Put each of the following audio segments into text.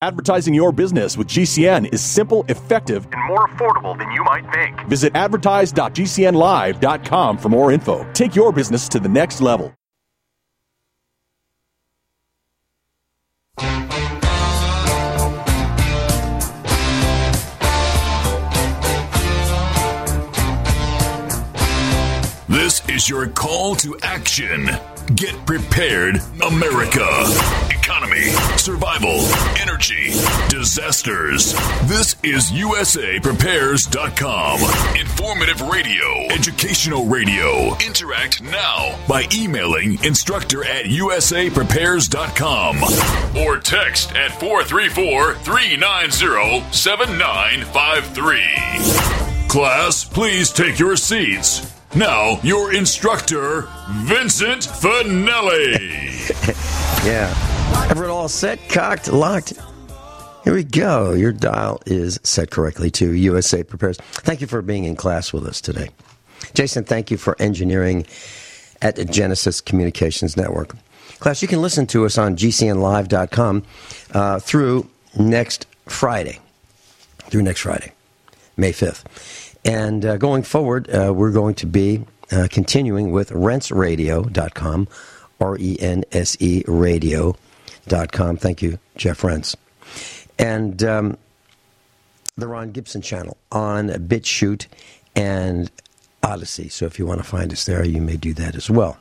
Advertising your business with GCN is simple, effective, and more affordable than you might think. Visit advertise.gcnlive.com for more info. Take your business to the next level. This is your call to action. Get prepared, America. Economy, survival, energy, disasters. This is USAPrepares.com. Informative radio, educational radio. Interact now by emailing instructor@USAPrepares.com or text at 434-390-7953. Class, please take your seats. Now, your instructor, Vincent Finelli. Yeah. Everyone all set, cocked, locked? Here we go. Your dial is set correctly to USA Prepares. Thank you for being in class with us today. Jason, thank you for engineering at Genesis Communications Network. Class, you can listen to us on GCNlive.com through next Friday, May 5th. And going forward, we're going to be continuing with rentsradio.com, RENSE radio.com. Thank you, Jeff Rentz. And the Ron Gibson channel on BitChute and Odyssey. So if you want to find us there, you may do that as well.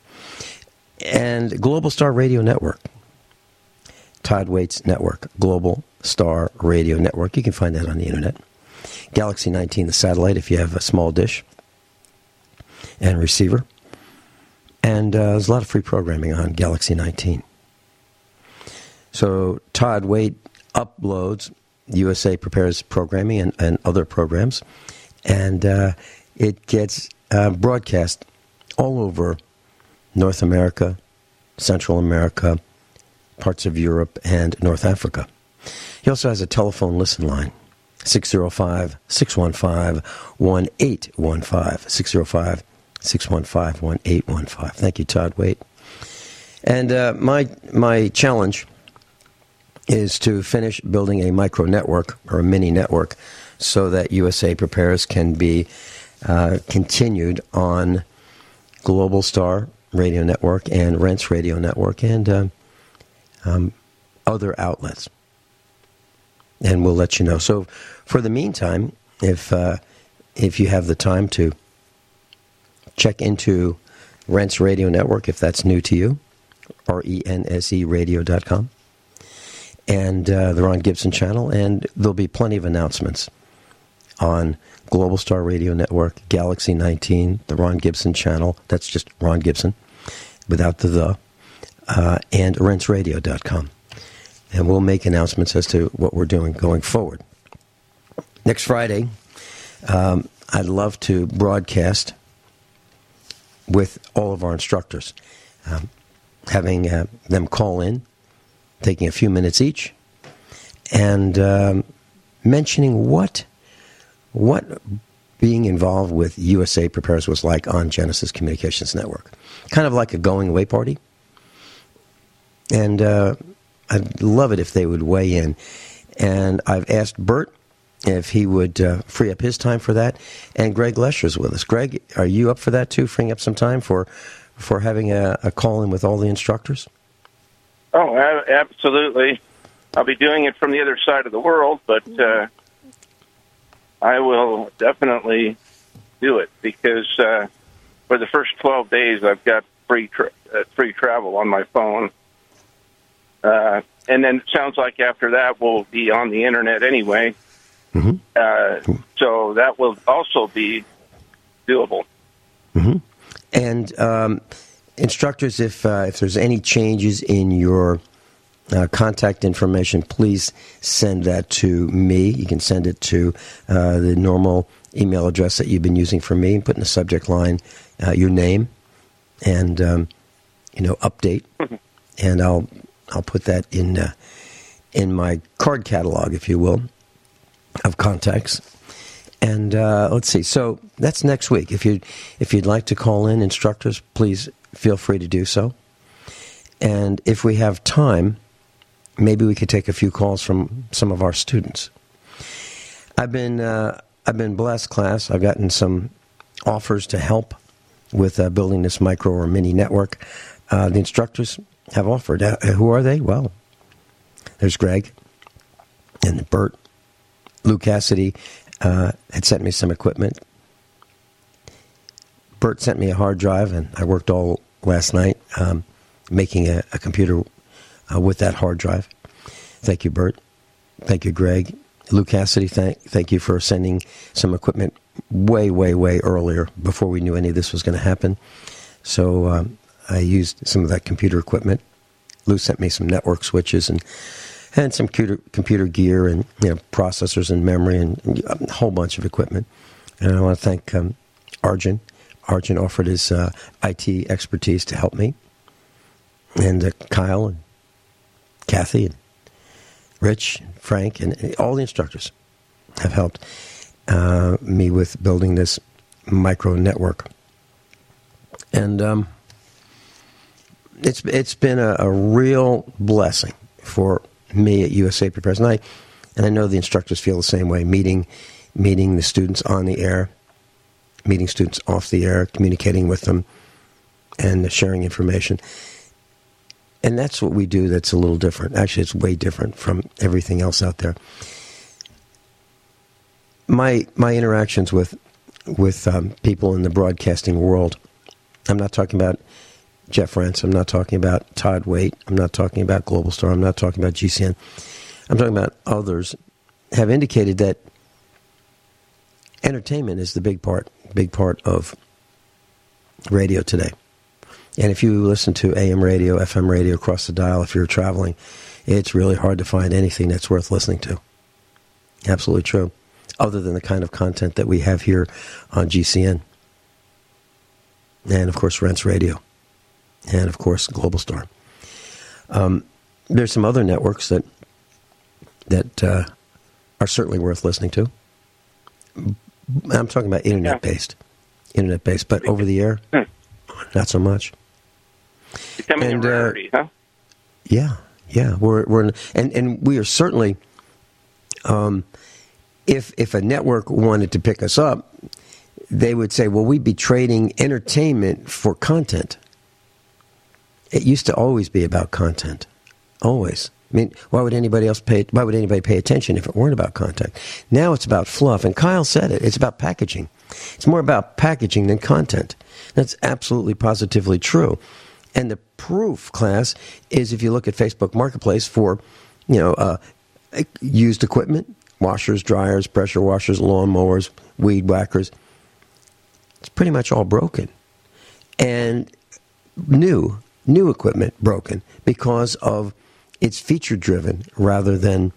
And Global Star Radio Network, Todd Waits Network, Global Star Radio Network. You can find that on the internet. Galaxy 19, the satellite, if you have a small dish and receiver. And there's a lot of free programming on Galaxy 19. So Todd Waite uploads USA Prepares programming and other programs. And it gets broadcast all over North America, Central America, parts of Europe, and North Africa. He also has a telephone listen line. 605-615-1815. 605-615-1815. Thank you, Todd Waite. And my challenge is to finish building a micro network or a mini network so that USA Prepares can be continued on Global Star Radio Network and Rents Radio Network and other outlets. And we'll let you know. So, for the meantime, if you have the time to check into Rents Radio Network, if that's new to you, RENSE radio.com, and the Ron Gibson channel, and there'll be plenty of announcements on Global Star Radio Network, Galaxy 19, the Ron Gibson channel, that's just Ron Gibson, without the, and rentsradio.com. And we'll make announcements as to what we're doing going forward. Next Friday, I'd love to broadcast with all of our instructors, having them call in, taking a few minutes each, and mentioning what being involved with USA Prepares was like on Genesis Communications Network. Kind of like a going-away party. And I'd love it if they would weigh in. And I've asked Bert if he would free up his time for that. And Greg Lesher's with us. Greg, are you up for that too, freeing up some time for having a call-in with all the instructors? Oh, absolutely. I'll be doing it from the other side of the world, but I will definitely do it because for the first 12 days I've got free travel on my phone. And then it sounds like after that we'll be on the internet anyway. Mm-hmm. So that will also be doable. Mm-hmm. And instructors, if there's any changes in your contact information, please send that to me. You can send it to the normal email address that you've been using for me. Put in the subject line your name and update, mm-hmm. and I'll put that in my card catalog, if you will, of contacts. And let's see. So that's next week. If you'd like to call in, instructors, please feel free to do so. And if we have time, maybe we could take a few calls from some of our students. I've been blessed, class. I've gotten some offers to help with building this micro or mini network. The instructors have offered. Who are they? Well, there's Greg and Bert. Lou Cassidy had sent me some equipment. Bert sent me a hard drive, and I worked all last night making a computer with that hard drive. Thank you, Bert. Thank you, Greg. Lou Cassidy, thank you for sending some equipment way, way, way earlier, before we knew any of this was going to happen. So I used some of that computer equipment. Lou sent me some network switches and some computer gear and processors and memory and a whole bunch of equipment. And I want to thank Arjun. Arjun offered his IT expertise to help me. And Kyle and Kathy and Rich and Frank and all the instructors have helped me with building this micro network. And it's been a real blessing for me at USA Prepares. And I know the instructors feel the same way, meeting the students on the air, meeting students off the air, communicating with them, and sharing information. And that's what we do that's a little different. Actually, it's way different from everything else out there. My interactions with people in the broadcasting world, I'm not talking about Jeff Rentz, I'm not talking about Todd Waite, I'm not talking about Global Star, I'm not talking about GCN, I'm talking about others, have indicated that entertainment is the big part of radio today. And if you listen to AM radio, FM radio across the dial, if you're traveling, it's really hard to find anything that's worth listening to. Absolutely true. Other than the kind of content that we have here on GCN. And, of course, Rentz Radio. And, of course, Global Star. There's some other networks that are certainly worth listening to. I'm talking about internet-based. Internet-based, but over the air, not so much. Becoming a rarity, huh? Yeah. We're and we are certainly. If a network wanted to pick us up, they would say, "Well, we'd be trading entertainment for content." It used to always be about content, always. I mean, why would anybody pay attention if it weren't about content? Now it's about fluff, and Kyle said it. It's about packaging. It's more about packaging than content. That's absolutely positively true. And the proof, class, is if you look at Facebook Marketplace for, used equipment, washers, dryers, pressure washers, lawn mowers, weed whackers. It's pretty much all broken. And new equipment broken because of it's feature-driven rather than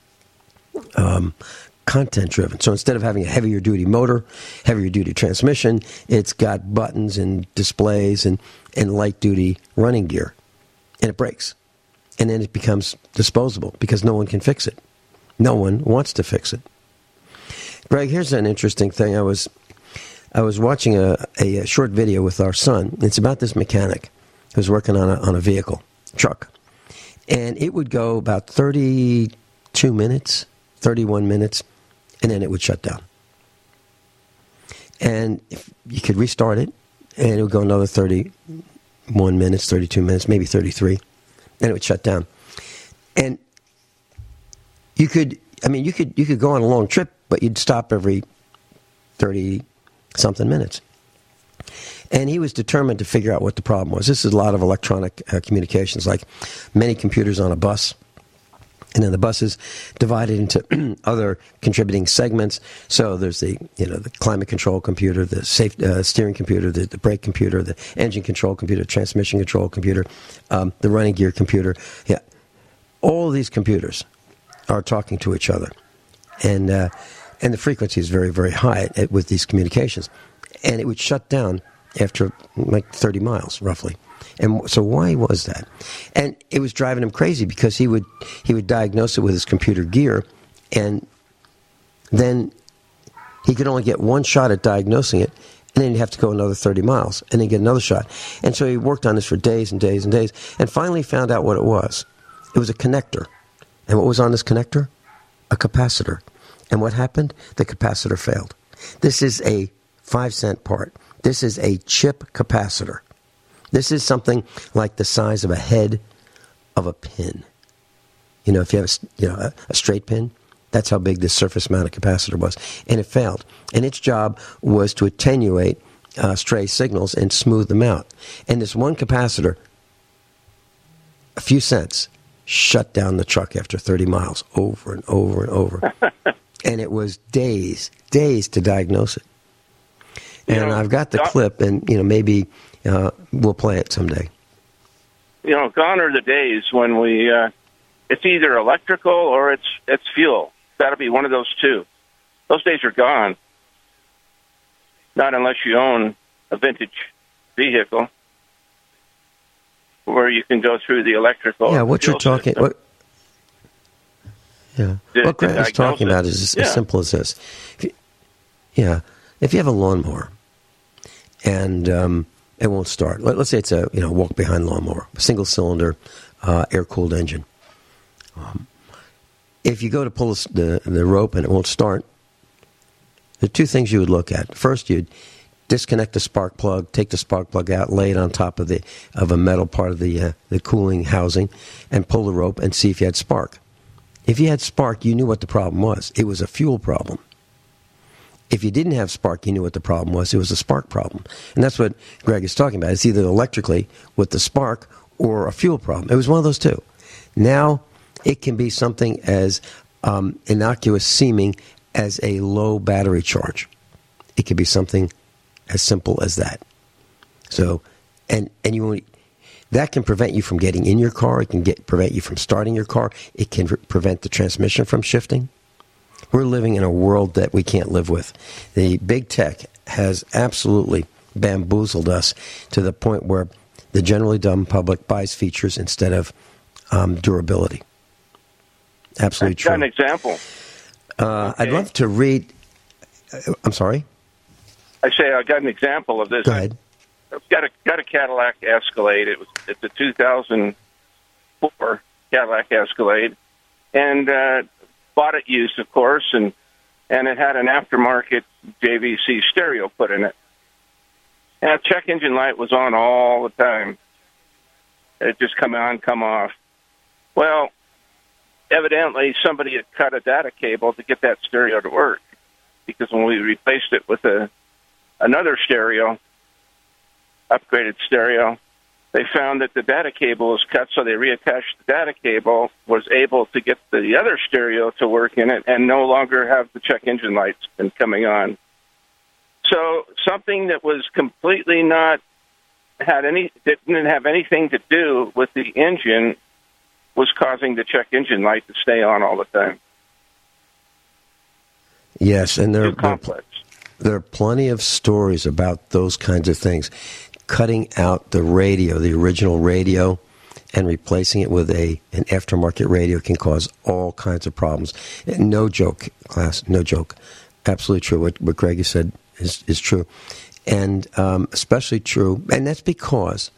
content-driven. So instead of having a heavier-duty motor, heavier-duty transmission, it's got buttons and displays and light-duty running gear. And it breaks. And then it becomes disposable because no one can fix it. No one wants to fix it. Greg, here's an interesting thing. I was watching a short video with our son. It's about this mechanic who's working on a vehicle, truck. And it would go about 32 minutes, 31 minutes, and then it would shut down. And if you could restart it, and it would go another 31 minutes, 32 minutes, maybe 33, and it would shut down. And you could go on a long trip, but you'd stop every 30-something minutes. And he was determined to figure out what the problem was. This is a lot of electronic communications, like many computers on a bus. And then the bus is divided into other contributing segments. So there's the climate control computer, the safe steering computer, the brake computer, the engine control computer, transmission control computer, the running gear computer. Yeah, all of these computers are talking to each other, and the frequency is very, very high with these communications. And it would shut down after like 30 miles, roughly. And so why was that? And it was driving him crazy because he would diagnose it with his computer gear, and then he could only get one shot at diagnosing it, and then he'd have to go another 30 miles, and then get another shot. And so he worked on this for days and days and days, and finally found out what it was. It was a connector. And what was on this connector? A capacitor. And what happened? The capacitor failed. This is a 5-cent part. This is a chip capacitor. This is something like the size of a head of a pin. You know, if you have a straight pin, that's how big this surface mounted capacitor was. And it failed. And its job was to attenuate stray signals and smooth them out. And this one capacitor, a few cents, shut down the truck after 30 miles over and over and over. And it was days to diagnose it. And I've got the clip, and maybe we'll play it someday. Gone are the days when it's either electrical or it's fuel. Got to be one of those two. Those days are gone. Not unless you own a vintage vehicle where you can go through the electrical. Yeah, what you're talking. What Grant is talking about is as simple as this. If you have a lawnmower and it won't start. Let's say it's a walk behind lawnmower, a single cylinder, air cooled engine. If you go to pull the rope and it won't start, there are two things you would look at. First, you'd disconnect the spark plug, take the spark plug out, lay it on top of a metal part of the cooling housing, and pull the rope and see if you had spark. If you had spark, you knew what the problem was. It was a fuel problem. If you didn't have spark, you knew what the problem was. It was a spark problem. And that's what Greg is talking about. It's either electrically with the spark or a fuel problem. It was one of those two. Now, it can be something as innocuous seeming as a low battery charge. It could be something as simple as that. So, and that can prevent you from getting in your car. It can prevent you from starting your car. It can prevent the transmission from shifting. We're living in a world that we can't live with. The big tech has absolutely bamboozled us to the point where the generally dumb public buys features instead of durability. Absolutely true. Got an example. I'd love to read. I'm sorry? I got an example of this. Go ahead. I've got a Cadillac Escalade. It's a 2004 Cadillac Escalade, and bought it used, of course, and it had an aftermarket JVC stereo put in it. And a check engine light was on all the time. It just come on, come off. Well, evidently somebody had cut a data cable to get that stereo to work, because when we replaced it with another stereo, upgraded stereo, they found that the data cable was cut, so they reattached the data cable, was able to get the other stereo to work in it, and no longer have the check engine lights been coming on. So something that was completely didn't have anything to do with the engine was causing the check engine light to stay on all the time. Yes, and Too complex. There are plenty of stories about those kinds of things. Cutting out the radio, the original radio, and replacing it with an aftermarket radio can cause all kinds of problems. And no joke, class, no joke. Absolutely true. What Greg has said is true. And especially true, and that's because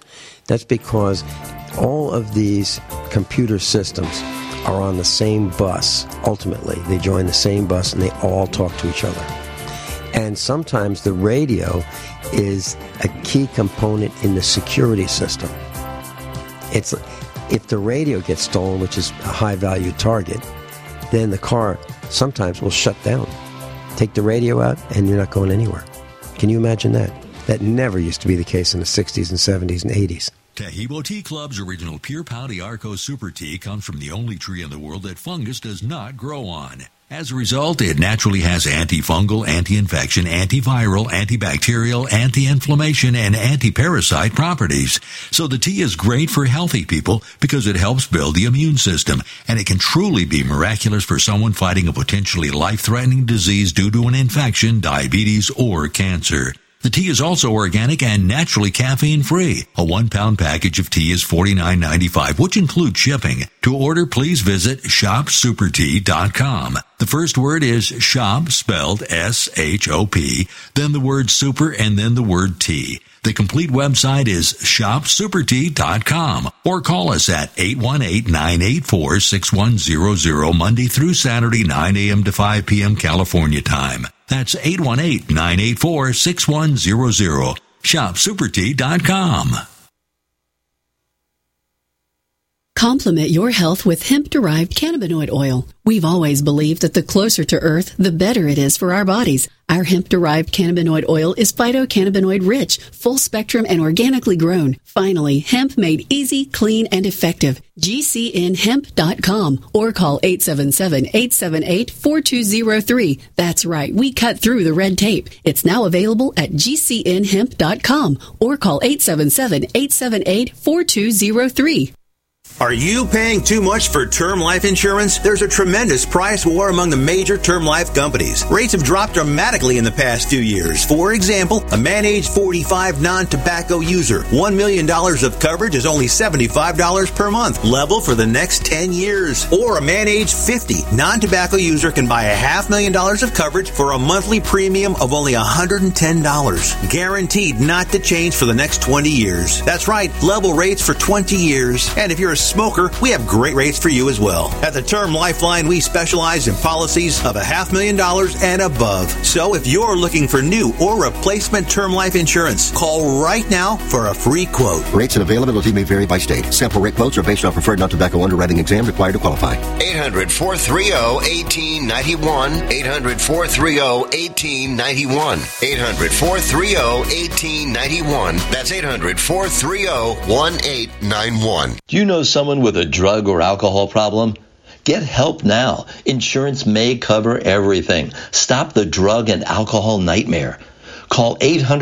all of these computer systems are on the same bus. Ultimately, they join the same bus and they all talk to each other. And sometimes the radio is a key component in the security system. It's if the radio gets stolen, which is a high-value target, then the car sometimes will shut down. Take the radio out, and you're not going anywhere. Can you imagine that? That never used to be the case in the 60s and 70s and 80s. Taheebo Tea Club's original Pure Pau d'Arco Super Tea comes from the only tree in the world that fungus does not grow on. As a result, it naturally has antifungal, anti-infection, antiviral, antibacterial, anti-inflammation, and anti-parasite properties. So the tea is great for healthy people because it helps build the immune system, and it can truly be miraculous for someone fighting a potentially life-threatening disease due to an infection, diabetes, or cancer. The tea is also organic and naturally caffeine-free. A 1-pound package of tea is $49.95, which includes shipping. To order, please visit shopsupertea.com. The first word is shop, spelled S-H-O-P, then the word super, and then the word tea. The complete website is shopsupertea.com or call us at 818-984-6100 Monday through Saturday, 9 a.m. to 5 p.m. California time. That's 818-984-6100. shopsupertea.com. Complement your health with hemp-derived cannabinoid oil. We've always believed that the closer to Earth, the better it is for our bodies. Our hemp-derived cannabinoid oil is phytocannabinoid-rich, full-spectrum, and organically grown. Finally, hemp made easy, clean, and effective. GCNhemp.com or call 877-878-4203. That's right, we cut through the red tape. It's now available at GCNhemp.com or call 877-878-4203. Are you paying too much for term life insurance? There's a tremendous price war among the major term life companies. Rates have dropped dramatically in the past few years. For example, a man age 45 non-tobacco user, $1 million of coverage is only $75 per month, level for the next 10 years. Or a man age 50 non-tobacco user can buy $500,000 of coverage for a monthly premium of only $110, guaranteed not to change for the next 20 years. That's right, level rates for 20 years. And if you're a smoker, we have great rates for you as well. At the Term Lifeline, we specialize in policies of $500,000 and above. So if you're looking for new or replacement term life insurance, call right now for a free quote. Rates and availability may vary by state. Sample rate quotes are based on preferred non-tobacco underwriting exam required to qualify. 800-430-1891. 800-430-1891. 800-430-1891. That's 800-430-1891. Do you know someone with a drug or alcohol problem? Get help now. Insurance may cover everything. Stop the drug and alcohol nightmare. Call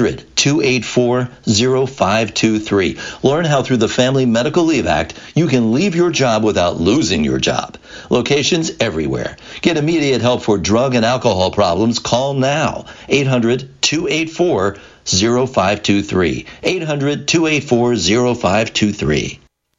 800-284-0523. Learn how through the Family Medical Leave Act, you can leave your job without losing your job. Locations everywhere. Get immediate help for drug and alcohol problems. Call now. 800-284-0523. 800-284-0523.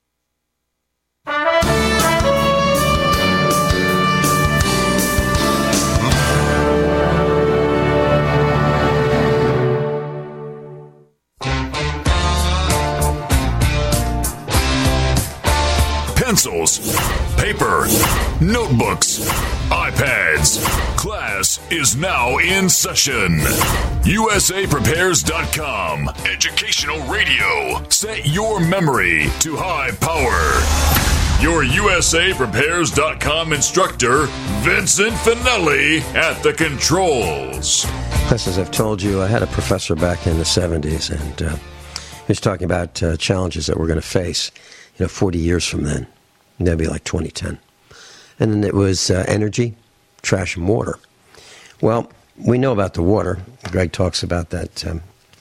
Pencils, paper, notebooks, iPads. Class is now in session. USAPrepares.com. Educational radio. Set your memory to high power. Your USAPrepares.com instructor, Vincent Finelli, at the controls. Plus, as I've told you, I had a professor back in the 70s, and he was talking about challenges that we're going to face, 40 years from then. And that'd be like 2010. And then it was energy, trash, and water. Well, we know about the water. Greg talks about that. Say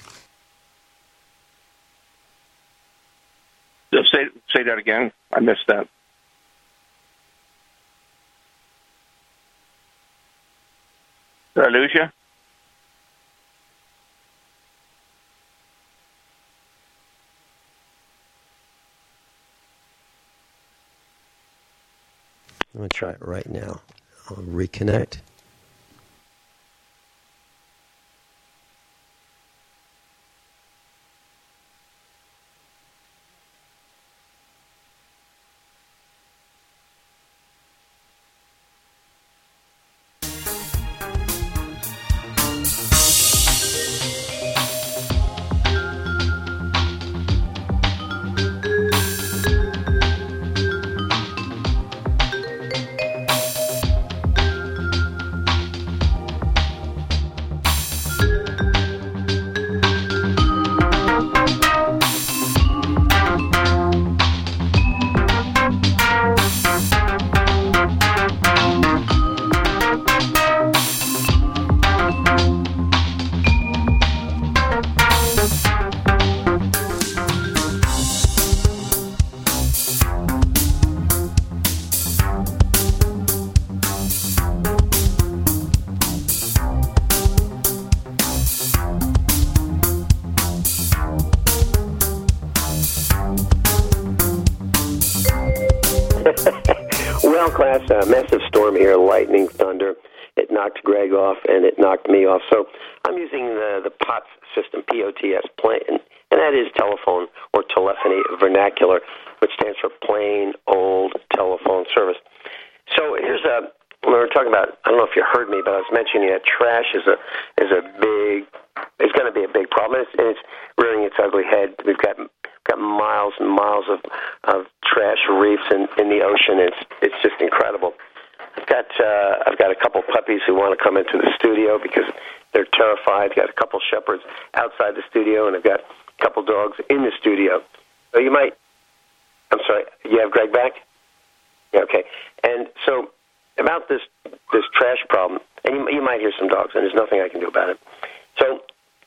that again. I missed that. Did I lose you? I'm going to try it right now. I'll reconnect. Class, a massive storm here, lightning, thunder. It knocked Greg off, and it knocked me off. So I'm using the POTS system, P-O-T-S, and that is telephone or telephony vernacular, which stands for plain old telephone service. So here's when we were talking about, I don't know if you heard me, but I was mentioning that trash is going to be a big problem, and it's rearing its ugly head. We've got miles and miles of trash reefs in the ocean. It's just incredible. I've got a couple puppies who want to come into the studio because they're terrified. I've got a couple shepherds outside the studio, and I've got a couple dogs in the studio. So I'm sorry, you have Greg back? Yeah, okay. And so about this trash problem, and you might hear some dogs, and there's nothing I can do about it. So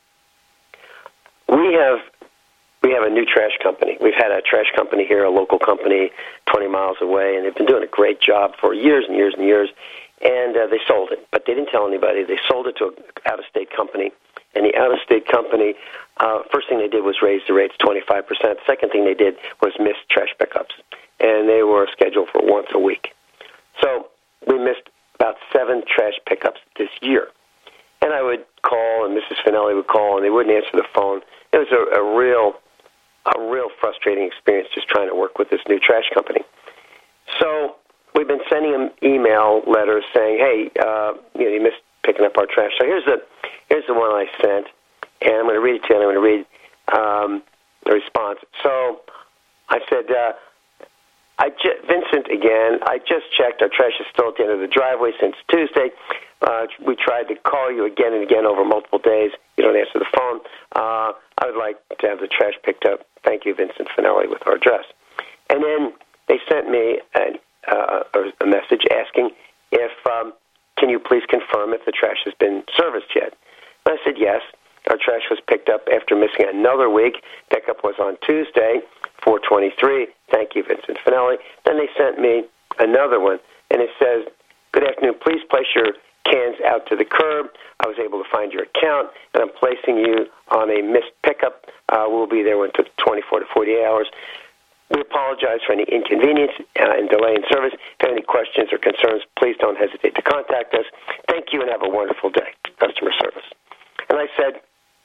we have a new trash company. We've had a trash company here, a local company 20 miles away, and they've been doing a great job for years and years and years, and they sold it. But they didn't tell anybody. They sold it to an out-of-state company, and the out-of-state company, first thing they did was raise the rates 25%. The second thing they did was miss trash pickups, and they were scheduled for once a week. So we missed about 7 trash pickups this year. And I would call, and Mrs. Finelli would call, and they wouldn't answer the phone. It was a real frustrating experience just trying to work with this new trash company. So we've been sending them email letters saying, hey, you missed picking up our trash. So here's the one I sent, and I'm going to read it to you, and I'm going to read the response. So I said, Vincent again, I just checked. Our trash is still at the end of the driveway since Tuesday. We tried to call you again and again over multiple days. You don't answer the phone. I would like to have the trash picked up. Thank you, Vincent Finelli, with our address. And then they sent me a message asking if, can you please confirm if the trash has been serviced yet? And I said yes. Our trash was picked up after missing another week. Pickup was on Tuesday, 4/23. Thank you, Vincent Finelli. Then they sent me another one, and it says, good afternoon. Please place your cans out to the curb. I was able to find your account, and I'm placing you on a missed pickup. We'll be there within 24 to 48 hours. We apologize for any inconvenience and delay in service. If you have any questions or concerns, please don't hesitate to contact us. Thank you, and have a wonderful day. Customer service. And I said,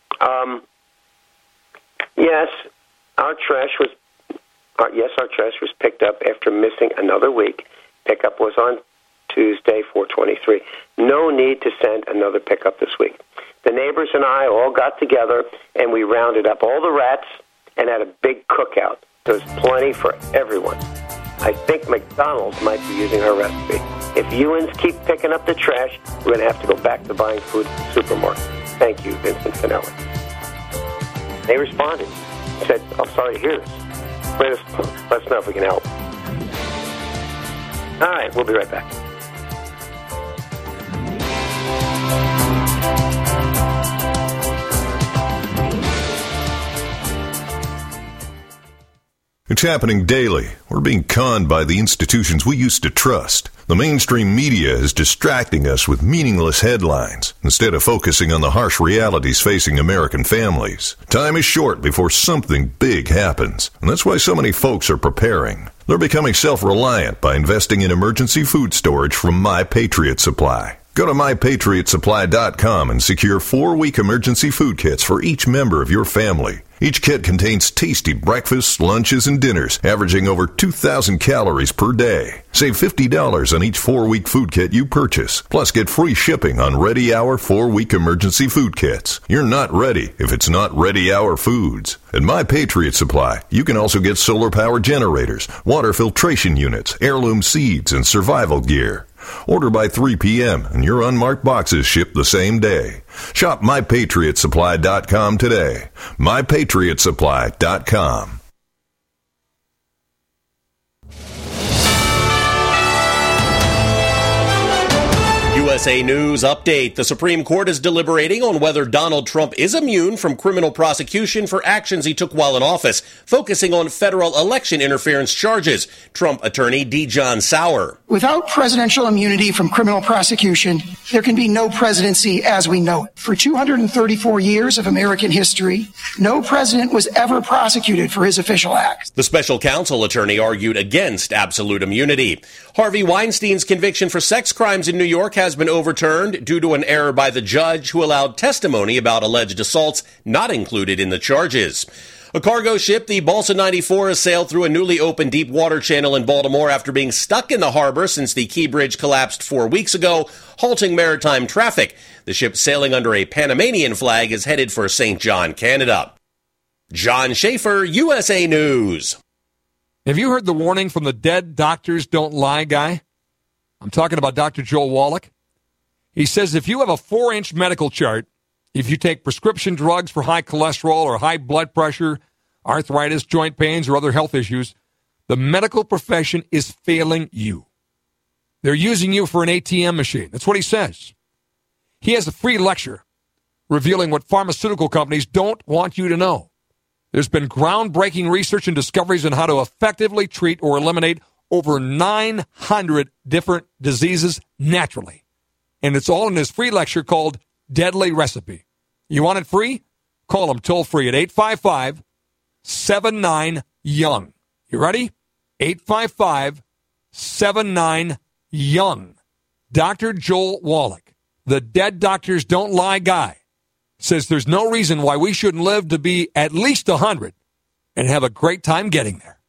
yes, our trash was picked up after missing another week. Pickup was on Tuesday, 4/23. No need to send another pickup this week. The neighbors and I all got together, and we rounded up all the rats and had a big cookout. There's plenty for everyone. I think McDonald's might be using our recipe. If Ewans keep picking up the trash, we're going to have to go back to buying food at the supermarket. Thank you, Vincent Finelli. They responded. Said, I'm sorry to hear this. Let us know if we can help. All right, we'll be right back. It's happening daily. We're being conned by the institutions we used to trust. The mainstream media is distracting us with meaningless headlines instead of focusing on the harsh realities facing American families. Time is short before something big happens, and that's why so many folks are preparing. They're becoming self-reliant by investing in emergency food storage from My Patriot Supply. Go to MyPatriotSupply.com and secure 4-week emergency food kits for each member of your family. Each kit contains tasty breakfasts, lunches, and dinners, averaging over 2,000 calories per day. Save $50 on each 4-week food kit you purchase. Plus, get free shipping on Ready Hour 4-week emergency food kits. You're not ready if it's not Ready Hour Foods. At My Patriot Supply, you can also get solar power generators, water filtration units, heirloom seeds, and survival gear. Order by 3 p.m. and your unmarked boxes ship the same day. Shop MyPatriotSupply.com today. MyPatriotSupply.com. USA News Update. The Supreme Court is deliberating on whether Donald Trump is immune from criminal prosecution for actions he took while in office, focusing on federal election interference charges. Trump attorney D. John Sauer. Without presidential immunity from criminal prosecution, there can be no presidency as we know it. For 234 years of American history, no president was ever prosecuted for his official acts. The special counsel attorney argued against absolute immunity. Harvey Weinstein's conviction for sex crimes in New York has been overturned due to an error by the judge who allowed testimony about alleged assaults not included in the charges. A cargo ship, the Balsa 94, has sailed through a newly opened deep water channel in Baltimore after being stuck in the harbor since the Key Bridge collapsed 4 weeks ago, halting maritime traffic. The ship, sailing under a Panamanian flag, is headed for St. John, Canada. John Schaefer, USA News. Have you heard the warning from the dead doctors don't lie guy? I'm talking about Dr. Joel Wallach. He says if you have a 4-inch medical chart, if you take prescription drugs for high cholesterol or high blood pressure, arthritis, joint pains, or other health issues, the medical profession is failing you. They're using you for an ATM machine. That's what he says. He has a free lecture revealing what pharmaceutical companies don't want you to know. There's been groundbreaking research and discoveries on how to effectively treat or eliminate over 900 different diseases naturally. And it's all in his free lecture called Deadly Recipe. You want it free? Call him toll free at 855-79-YOUNG. You ready? 855-79-YOUNG. Dr. Joel Wallach, the dead doctors don't lie guy, says there's no reason why we shouldn't live to be at least 100 and have a great time getting there.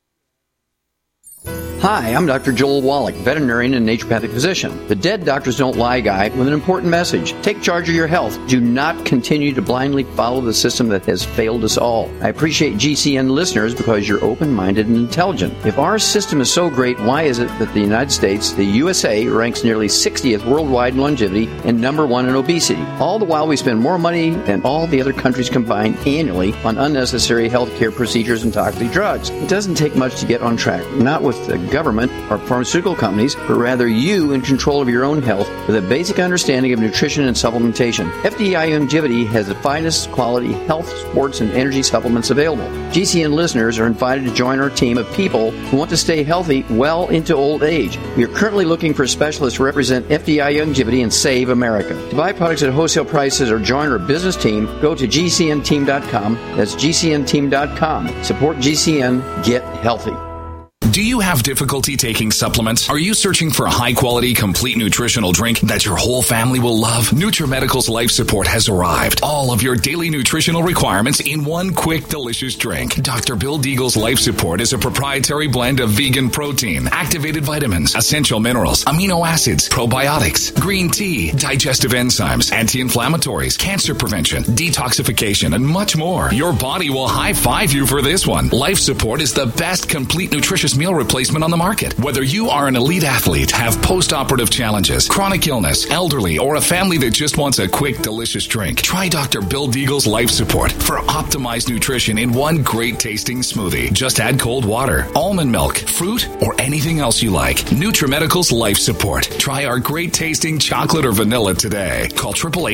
Hi, I'm Dr. Joel Wallach, veterinarian and naturopathic physician, the Dead Doctors Don't Lie guy with an important message. Take charge of your health. Do not continue to blindly follow the system that has failed us all. I appreciate GCN listeners because you're open-minded and intelligent. If our system is so great, why is it that the United States, the USA, ranks nearly 60th worldwide in longevity and number 1 in obesity? All the while we spend more money than all the other countries combined annually on unnecessary health care procedures and toxic drugs. It doesn't take much to get on track, not with the government or pharmaceutical companies, but rather you in control of your own health with a basic understanding of nutrition and supplementation. FDI Longevity has the finest quality health, sports, and energy supplements available. GCN listeners are invited to join our team of people who want to stay healthy well into old age. We are currently looking for specialists to represent FDI Longevity and Save America. To buy products at wholesale prices or join our business team, go to GCNteam.com. That's GCNteam.com. Support GCN. Get healthy. Do you have difficulty taking supplements? Are you searching for a high-quality, complete nutritional drink that your whole family will love? NutriMedical's Life Support has arrived. All of your daily nutritional requirements in one quick, delicious drink. Dr. Bill Deagle's Life Support is a proprietary blend of vegan protein, activated vitamins, essential minerals, amino acids, probiotics, green tea, digestive enzymes, anti-inflammatories, cancer prevention, detoxification, and much more. Your body will high-five you for this one. Life Support is the best complete nutritious meal replacement on the market. Whether you are an elite athlete, have post-operative challenges, chronic illness, elderly, or a family that just wants a quick, delicious drink, try Dr. Bill Deagle's Life Support for optimized nutrition in one great-tasting smoothie. Just add cold water, almond milk, fruit, or anything else you like. NutriMedical's Life Support. Try our great-tasting chocolate or vanilla today. Call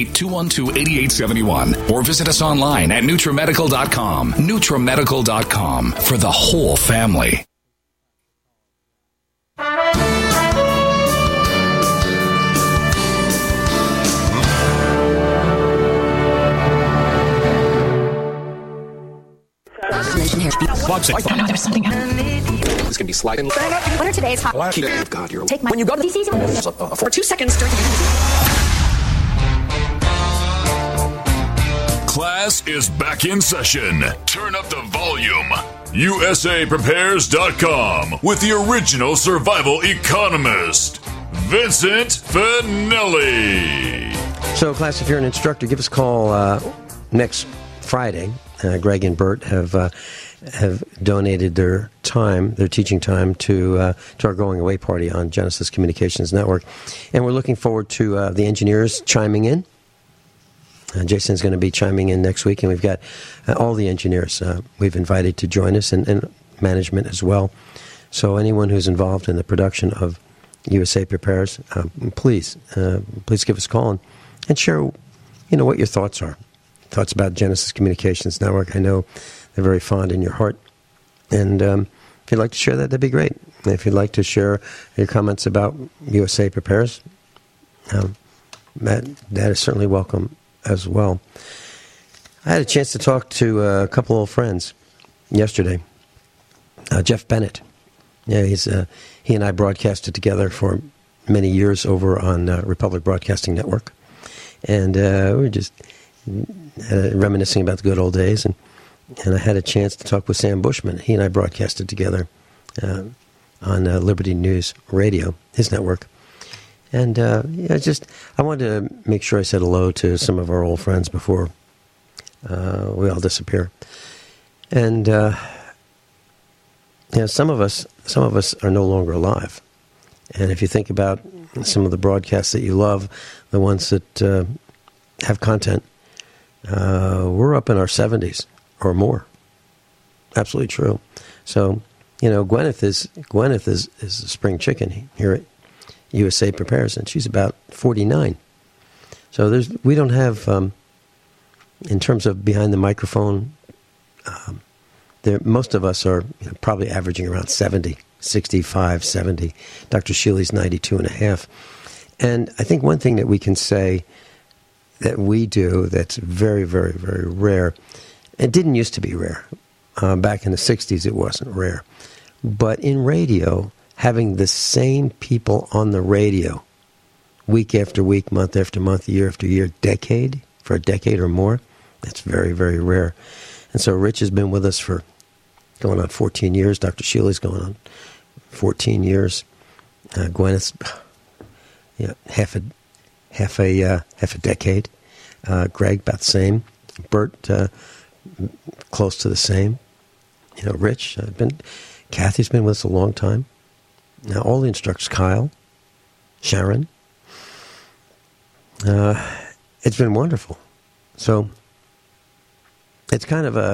888-212-8871 or visit us online at NutriMedical.com. NutriMedical.com for the whole family. There's something happening. This can be sliding. What are today's hot? God, you're Take my. When you go to the DC for 2 seconds during the. Class is back in session. Turn up the volume. USAPrepares.com with the original survival economist, Vincent Finelli. So, class, if you're an instructor, give us a call next Friday. Greg and Bert have donated their time, their teaching time, to our going away party on Genesis Communications Network, and we're looking forward to the engineers chiming in. Jason's going to be chiming in next week, and we've got all the engineers we've invited to join us, and management as well. So anyone who's involved in the production of USA Prepares, please give us a call and share, what your thoughts are. Thoughts about Genesis Communications Network. I know they're very fond in your heart. And if you'd like to share that, that'd be great. And if you'd like to share your comments about USA Prepares, that is certainly welcome as well. I had a chance to talk to a couple old friends yesterday. Jeff Bennett. Yeah, he and I broadcasted together for many years over on Republic Broadcasting Network. And we were just reminiscing about the good old days. And I had a chance to talk with Sam Bushman. He and I broadcasted together on Liberty News Radio, his network. And I wanted to make sure I said hello to some of our old friends before we all disappear. And some of us are no longer alive. And if you think about some of the broadcasts that you love, the ones that have content, we're up in our 70s or more. Absolutely true. So, Gwyneth is a spring chicken here at USA Prepares, and she's about 49. So we don't have, in terms of behind the microphone, most of us are probably averaging around 70, 65, 70. Dr. Shealy's 92 and a half. And I think one thing that we can say that we do that's very, very, very rare, it didn't used to be rare. Back in the 60s, it wasn't rare. But in radio, having the same people on the radio week after week, month after month, year after year, for a decade or more, that's very, very rare. And so Rich has been with us for going on 14 years. Dr. Shealy's going on 14 years. Gwyneth's half a decade. Greg about the same. Bert close to the same. Rich Kathy's been with us a long time. Now all the instructors, Kyle, Sharon. It's been wonderful. So it's kind of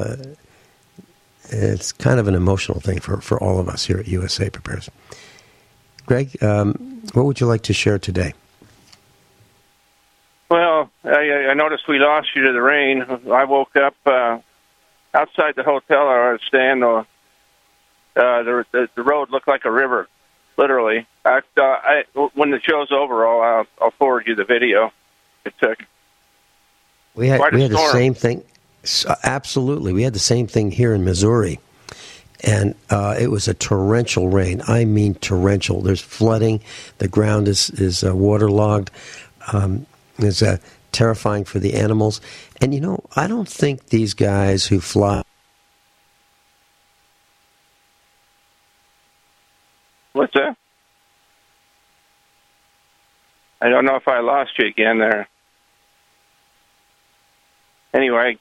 an emotional thing for all of us here at USA Prepares. Greg, what would you like to share today? Well, I noticed we lost you to the rain. I woke up outside the hotel I was staying. The road looked like a river, literally. When the show's over, I'll forward you the video it took. We had the same thing. Absolutely. We had the same thing here in Missouri. And it was a torrential rain. I mean torrential. There's flooding. The ground is waterlogged. It's terrifying for the animals. And, I don't think these guys who fly... What's that? I don't know if I lost you again there. Anyway...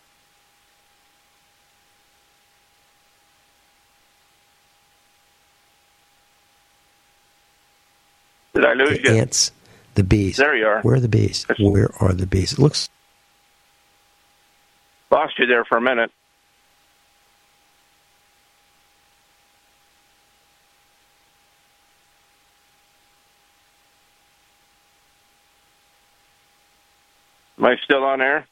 Did I lose you? Ants, the bees. There you are. Where are the bees? Where are the bees? It looks... Lost you there for a minute. Am I still on air?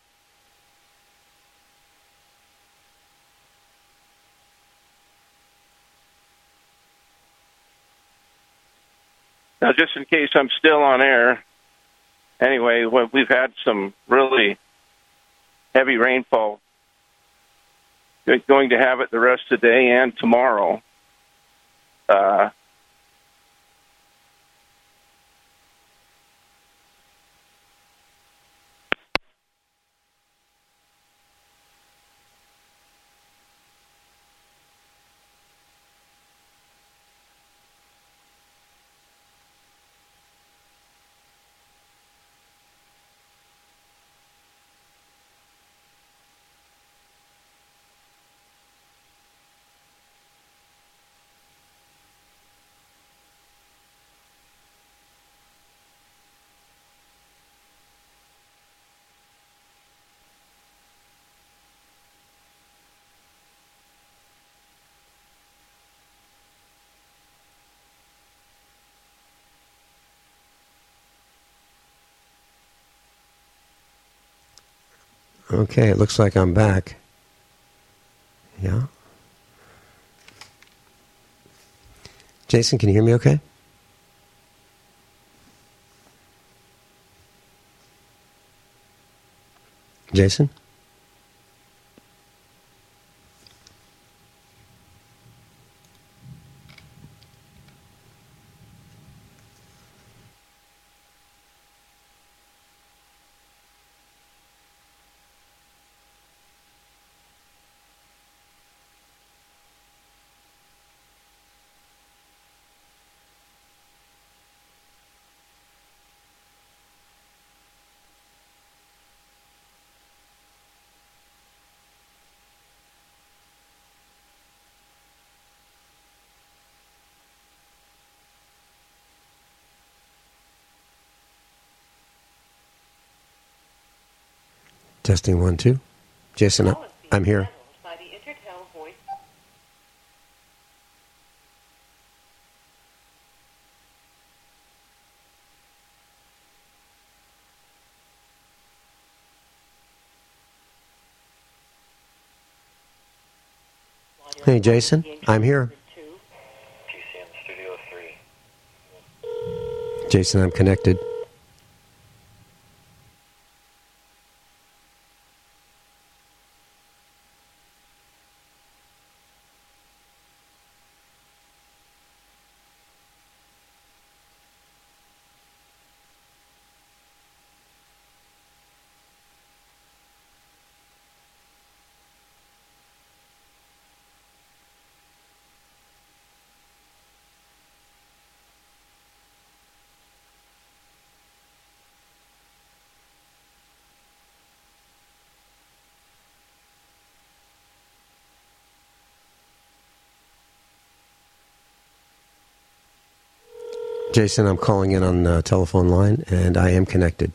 Now, just in case I'm still on air, anyway, we've had some really heavy rainfall. We're going to have it the rest of the day and tomorrow. Okay, it looks like I'm back. Yeah. Jason, can you hear me okay? Jason? Testing 1, 2. Jason, I'm here. Hey, Jason, I'm here. Jason, I'm connected. Jason, I'm calling in on the telephone line, and I am connected.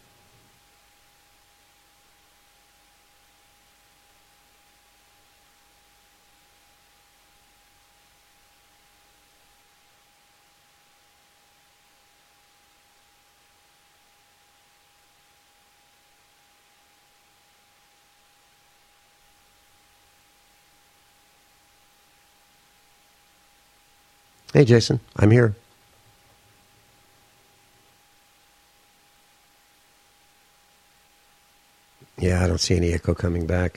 Hey, Jason, I'm here. Yeah, I don't see any echo coming back.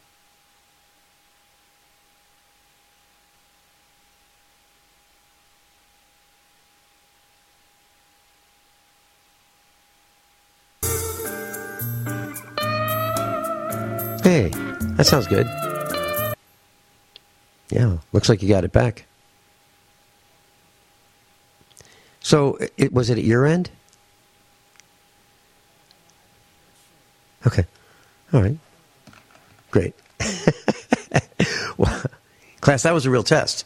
Hey, that sounds good. Yeah, looks like you got it back. So, was it at your end? Okay. All right. Great. Well, class, that was a real test.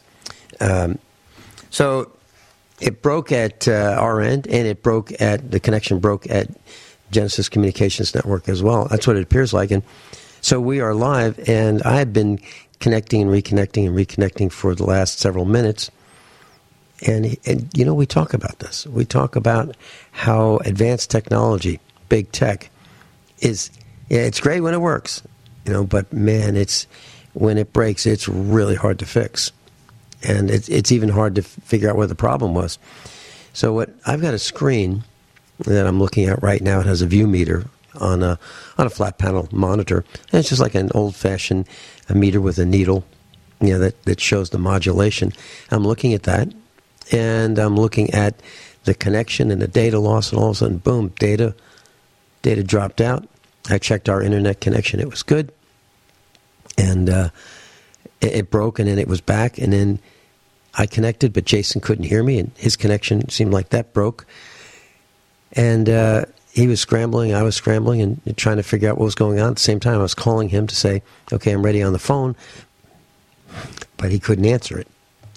So it broke at our end, and the connection broke at Genesis Communications Network as well. That's what it appears like. And so we are live, and I've been connecting and reconnecting for the last several minutes. And you know, we talk about this. We talk about how advanced technology, big tech, it's great when it works, you know, but man, when it breaks, it's really hard to fix. And it's even hard to figure out where the problem was. So I've got a screen that I'm looking at right now. It has a view meter on a flat panel monitor. And it's just like an old-fashioned meter with a needle, you know, that shows the modulation. I'm looking at that, and I'm looking at the connection and the data loss, and all of a sudden, boom, data dropped out. I checked our internet connection. It was good. And it broke, and then it was back. And then I connected, but Jason couldn't hear me, and his connection seemed like that broke. And he was scrambling, I was scrambling, and trying to figure out what was going on. At the same time, I was calling him to say, okay, I'm ready on the phone. But he couldn't answer it.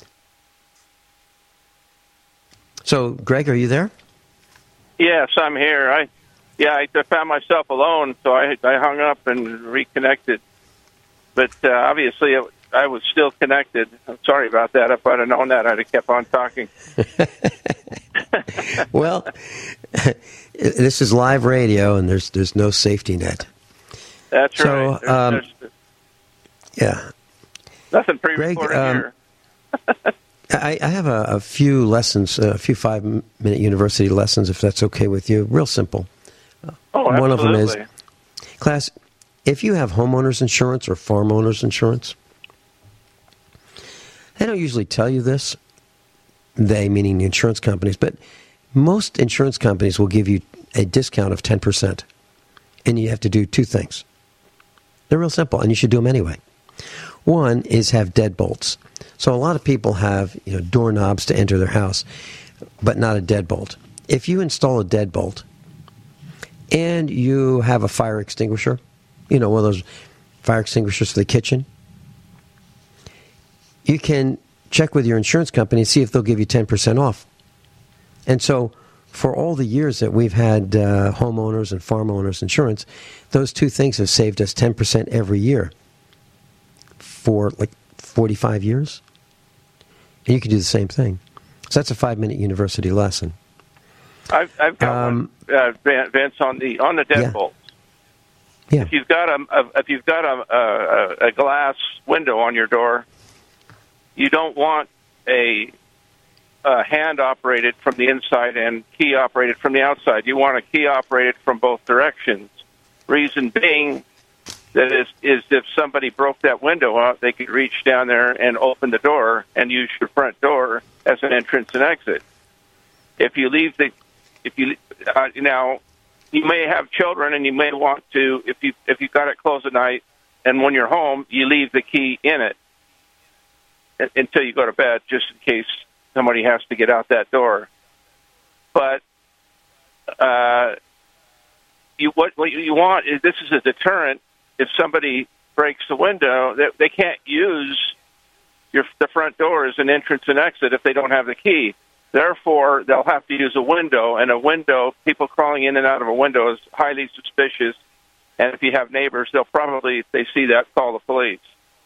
So, Greg, are you there? Yes, I'm here. I found myself alone, so I hung up and reconnected. But obviously, I was still connected. I'm sorry about that. If I'd have known that, I'd have kept on talking. Well, this is live radio, and there's no safety net. That's right. There's yeah. Nothing pre-recorded here. I have a few lessons, a few 5-minute university lessons, if that's okay with you. Real simple. Oh, absolutely. One of them is, class, if you have homeowners insurance or farm owners insurance, they don't usually tell you this, they meaning the insurance companies, but most insurance companies will give you a discount of 10%, and you have to do two things. They're real simple, and you should do them anyway. One is have deadbolts. So a lot of people have doorknobs to enter their house, but not a deadbolt. If you install a deadbolt and you have a fire extinguisher, one of those fire extinguishers for the kitchen, you can check with your insurance company and see if they'll give you 10% off. And so for all the years that we've had homeowners and farm owners insurance, those two things have saved us 10% every year for like 45 years. And you can do the same thing. So that's a 5-minute university lesson. I've got one, Vince, on the deadbolts. Yeah. If you've got a glass window on your door, you don't want a hand operated from the inside and key operated from the outside. You want a key operated from both directions. Reason being that is if somebody broke that window out, they could reach down there and open the door and use your front door as an entrance and exit. If you leave now, you may have children, and you may want to, if you've got it closed at night, and when you're home, you leave the key in it until you go to bed, just in case somebody has to get out that door. But what you want is, this is a deterrent. If somebody breaks the window, they can't use the front door as an entrance and exit if they don't have the key. Therefore, they'll have to use a window, and a window, people crawling in and out of a window is highly suspicious. And if you have neighbors, they'll probably, if they see that, call the police.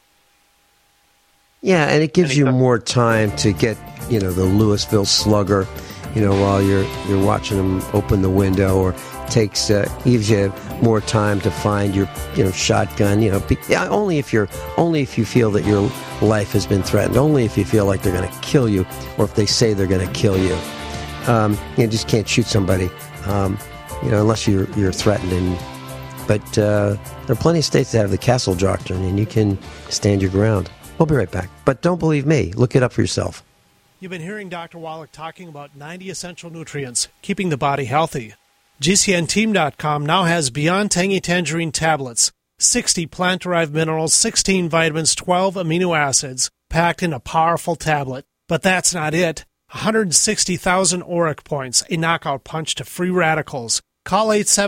Yeah, and it gives you more time to get, the Louisville Slugger, while you're watching them open the window, or gives you more time to find your, shotgun. Only if you feel that your life has been threatened. Only if you feel like they're going to kill you, or if they say they're going to kill you. You just can't shoot somebody, unless you're threatened. But there are plenty of states that have the castle doctrine, and you can stand your ground. We'll be right back. But don't believe me. Look it up for yourself. You've been hearing Dr. Wallach talking about 90 essential nutrients, keeping the body healthy. GCNteam.com now has Beyond Tangy Tangerine tablets, 60 plant-derived minerals, 16 vitamins, 12 amino acids, packed in a powerful tablet. But that's not it. 160,000 ORAC points, a knockout punch to free radicals. Call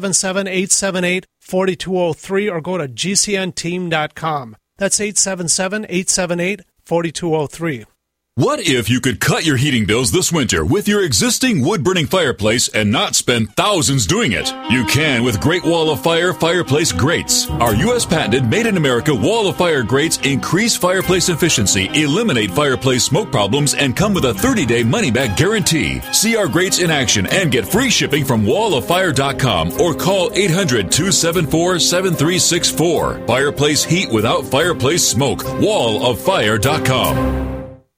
877-878-4203 or go to GCNteam.com. That's 877-878-4203. What if you could cut your heating bills this winter with your existing wood-burning fireplace and not spend thousands doing it? You can with Great Wall of Fire fireplace grates. Our U.S. patented made-in-America Wall of Fire grates increase fireplace efficiency, eliminate fireplace smoke problems, and come with a 30-day money-back guarantee. See our grates in action and get free shipping from walloffire.com or call 800-274-7364. Fireplace heat without fireplace smoke. walloffire.com.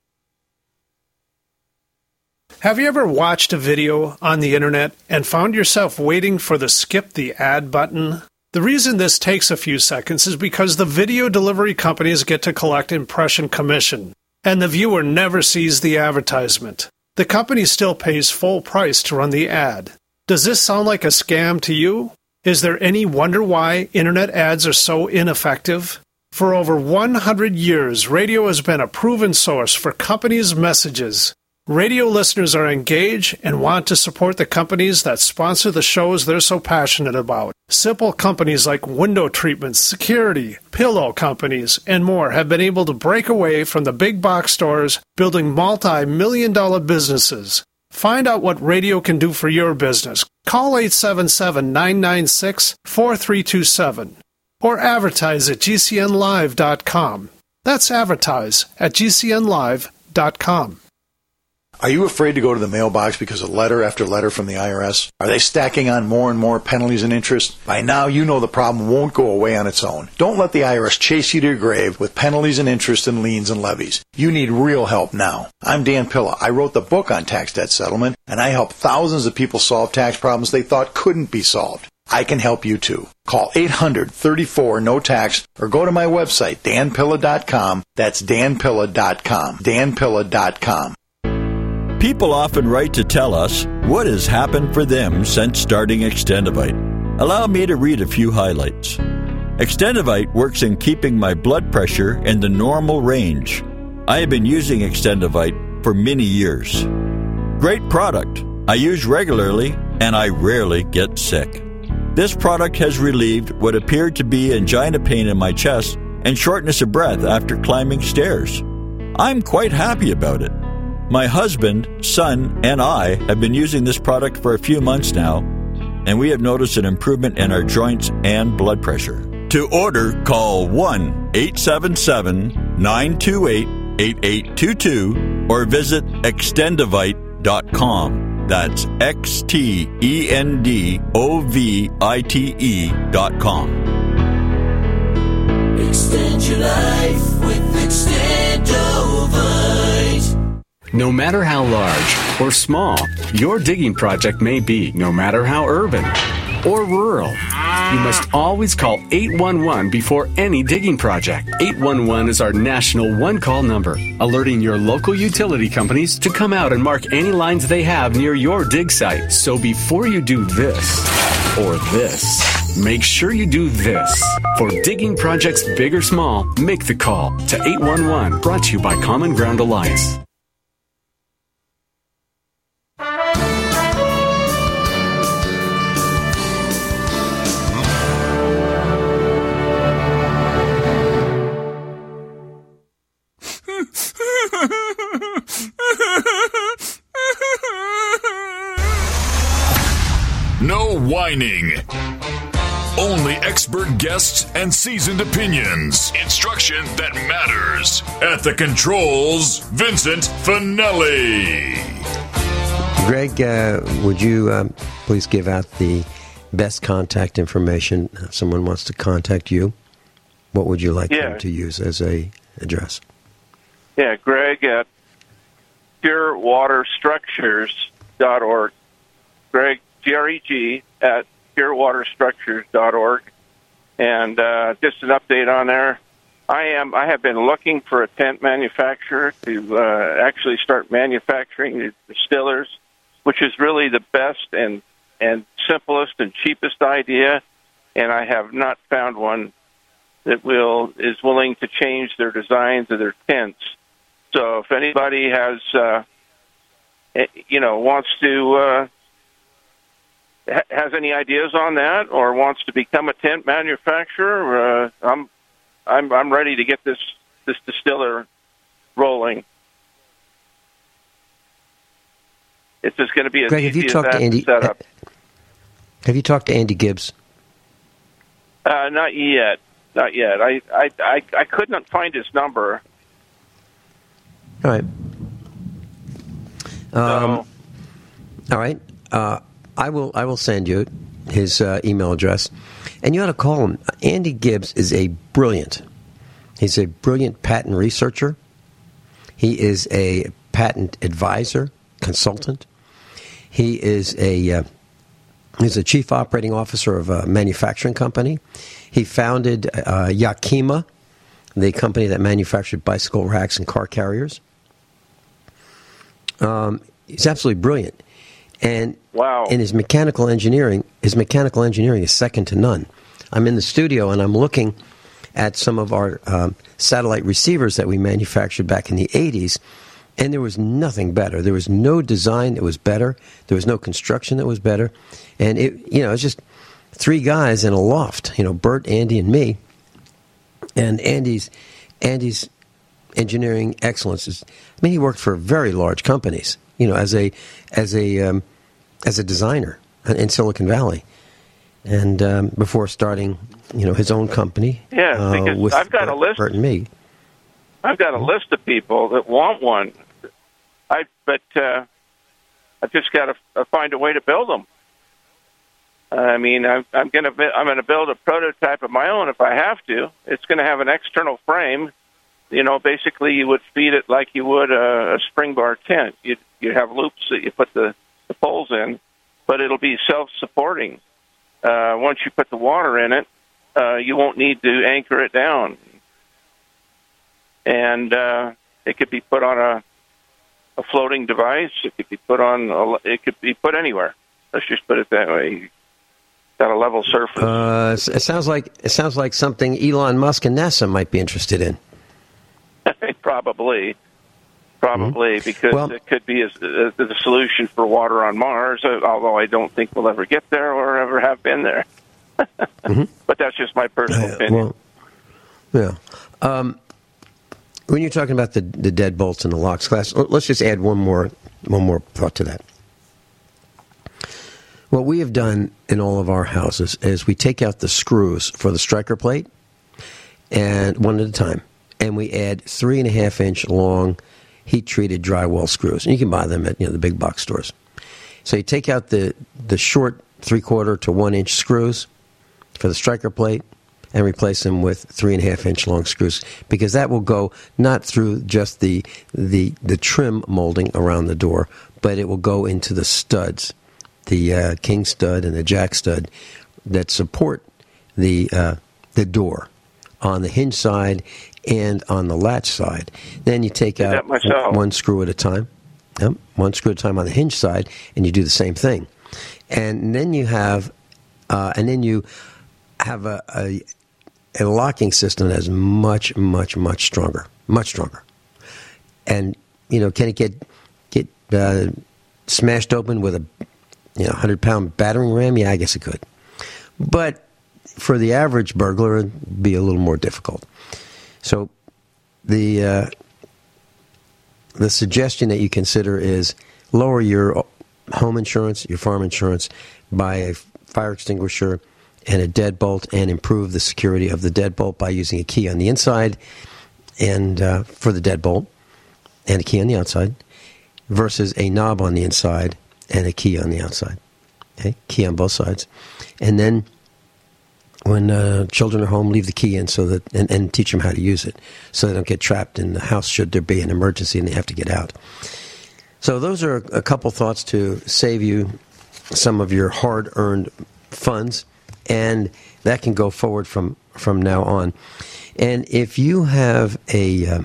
Have you ever watched a video on the internet and found yourself waiting for the skip the ad button? The reason this takes a few seconds is because the video delivery companies get to collect impression commission, and the viewer never sees the advertisement. The company still pays full price to run the ad. Does this sound like a scam to you? Is there any wonder why internet ads are so ineffective? For over 100 years, radio has been a proven source for companies' messages. Radio listeners are engaged and want to support the companies that sponsor the shows they're so passionate about. Simple companies like window treatments, security, pillow companies, and more have been able to break away from the big box stores, building multi-million-dollar businesses. Find out what radio can do for your business. Call 877-996-4327 or advertise at GCNlive.com. That's advertise at GCNlive.com. Are you afraid to go to the mailbox because of letter after letter from the IRS? Are they stacking on more and more penalties and interest? By now, you know the problem won't go away on its own. Don't let the IRS chase you to your grave with penalties and interest and liens and levies. You need real help now. I'm Dan Pilla. I wrote the book on tax debt settlement, and I help thousands of people solve tax problems they thought couldn't be solved. I can help you too. Call 800-34-NO-TAX or go to my website, danpilla.com. That's danpilla.com. danpilla.com. People often write to tell us what has happened for them since starting Extendivite. Allow me to read a few highlights. Extendivite works in keeping my blood pressure in the normal range. I have been using Extendivite for many years. Great product. I use regularly and I rarely get sick. This product has relieved what appeared to be angina pain in my chest and shortness of breath after climbing stairs. I'm quite happy about it. My husband, son, and I have been using this product for a few months now, and we have noticed an improvement in our joints and blood pressure. To order, call 1-877-928-8822 or visit extendovite.com. That's XTENDOVITE.com. Extend your life with Extendovite. No matter how large or small your digging project may be, no matter how urban or rural, you must always call 811 before any digging project. 811 is our national one-call number, alerting your local utility companies to come out and mark any lines they have near your dig site. So before you do this or this, make sure you do this. For digging projects big or small, make the call to 811, brought to you by Common Ground Alliance. No whining. Only expert guests and seasoned opinions. Instruction that matters. At the controls, Vincent Finelli. Greg, would you please give out the best contact information if someone wants to contact you? What would you like them to use as a address? Yeah, Greg at purewaterstructures.org. Greg, Greg at purewaterstructures.org. And just an update on there. I have been looking for a tent manufacturer to actually start manufacturing the distillers, which is really the best and simplest and cheapest idea. And I have not found one that is willing to change their designs of their tents. So if anybody has, wants to, has any ideas on that, or wants to become a tent manufacturer, I'm ready to get this distiller rolling. It's just going to be as Greg, easy as that setup. Have you talked to Andy Gibbs? Not yet. I couldn't find his number. All right. All right. I will send you his email address, and you ought to call him. Andy Gibbs is he's a brilliant patent researcher. He is a patent advisor, consultant. He is he's a chief operating officer of a manufacturing company. He founded Yakima, the company that manufactured bicycle racks and car carriers. He's absolutely brilliant. And in his mechanical engineering is second to none. I'm in the studio and I'm looking at some of our satellite receivers that we manufactured back in the 80s, and there was nothing better. There was no design that was better. There was no construction that was better. And it's just three guys in a loft, Bert, Andy, and me. And Andy's engineering excellence is, he worked for very large companies, as a designer in Silicon Valley, and before starting, his own company. Yeah, because with I've got a list. Bert and me. I've got a list of people that want one, but I've just got to find a way to build them. I'm going to build a prototype of my own if I have to. It's going to have an external frame. Basically you would feed it like you would a spring bar tent. You have loops that you put the poles in, but it'll be self-supporting. Once you put the water in it, you won't need to anchor it down. And it could be put on a floating device. It could be put anywhere. Let's just put it that way. Got a level surface. It sounds like something Elon Musk and NASA might be interested in. Probably, because it could be the solution for water on Mars, although I don't think we'll ever get there or ever have been there. But that's just my personal opinion. when you're talking about the dead bolts and the locks class, let's just add one more thought to that. What we have done in all of our houses is we take out the screws for the striker plate, and one at a time, and we add 3.5-inch long heat-treated drywall screws. And you can buy them at the big box stores. So you take out the short 3/4 to 1-inch screws for the striker plate and replace them with 3.5-inch long screws, because that will go not through just the trim molding around the door, but it will go into the studs, the king stud and the jack stud that support the door on the hinge side and on the latch side. Then you take out one screw at a time. Yep, one screw at a time on the hinge side, and you do the same thing. And then you have a locking system that is much, much, much stronger. Much stronger. And, can it get smashed open with a 100-pound battering ram? Yeah, I guess it could. But for the average burglar, it'd be a little more difficult. So the suggestion that you consider is lower your home insurance, your farm insurance, buy a fire extinguisher and a deadbolt, and improve the security of the deadbolt by using a key on the inside and for the deadbolt, and a key on the outside, versus a knob on the inside and a key on the outside. Okay, key on both sides, and then when children are home, leave the key in so that and teach them how to use it, so they don't get trapped in the house should there be an emergency and they have to get out. So those are a couple thoughts to save you some of your hard-earned funds, and that can go forward from now on. And if you have a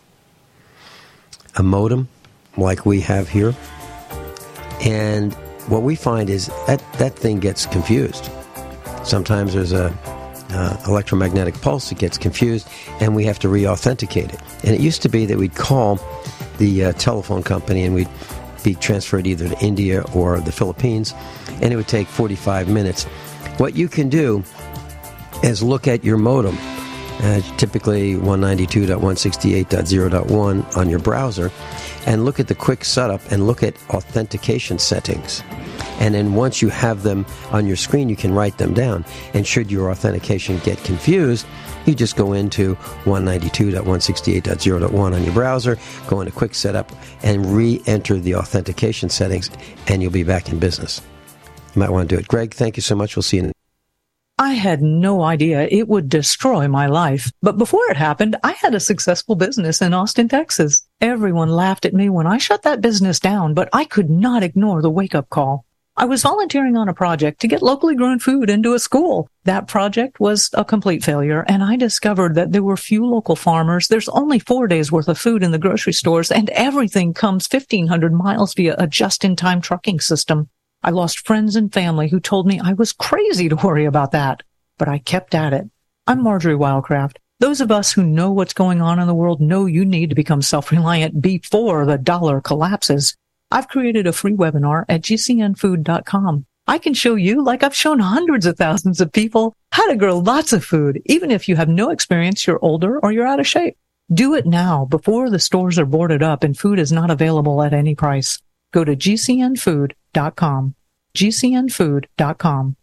modem like we have here, and what we find is that thing gets confused. Sometimes there's a electromagnetic pulse that gets confused, and we have to re-authenticate it. And it used to be that we'd call the telephone company, and we'd be transferred either to India or the Philippines, and it would take 45 minutes. What you can do is look at your modem, typically 192.168.0.1 on your browser, and look at the quick setup and look at authentication settings. And then once you have them on your screen, you can write them down. And should your authentication get confused, you just go into 192.168.0.1 on your browser, go into Quick Setup, and re-enter the authentication settings, and you'll be back in business. You might want to do it. Greg, thank you so much. We'll see you in I had no idea it would destroy my life. But before it happened, I had a successful business in Austin, Texas. Everyone laughed at me when I shut that business down, but I could not ignore the wake-up call. I was volunteering on a project to get locally grown food into a school. That project was a complete failure, and I discovered that there were few local farmers. There's only 4 days worth of food in the grocery stores, and everything comes 1,500 miles via a just-in-time trucking system. I lost friends and family who told me I was crazy to worry about that, but I kept at it. I'm Marjorie Wildcraft. Those of us who know what's going on in the world know you need to become self-reliant before the dollar collapses. I've created a free webinar at gcnfood.com. I can show you, like I've shown hundreds of thousands of people, how to grow lots of food, even if you have no experience, you're older, or you're out of shape. Do it now before the stores are boarded up and food is not available at any price. Go to gcnfood.com. gcnfood.com.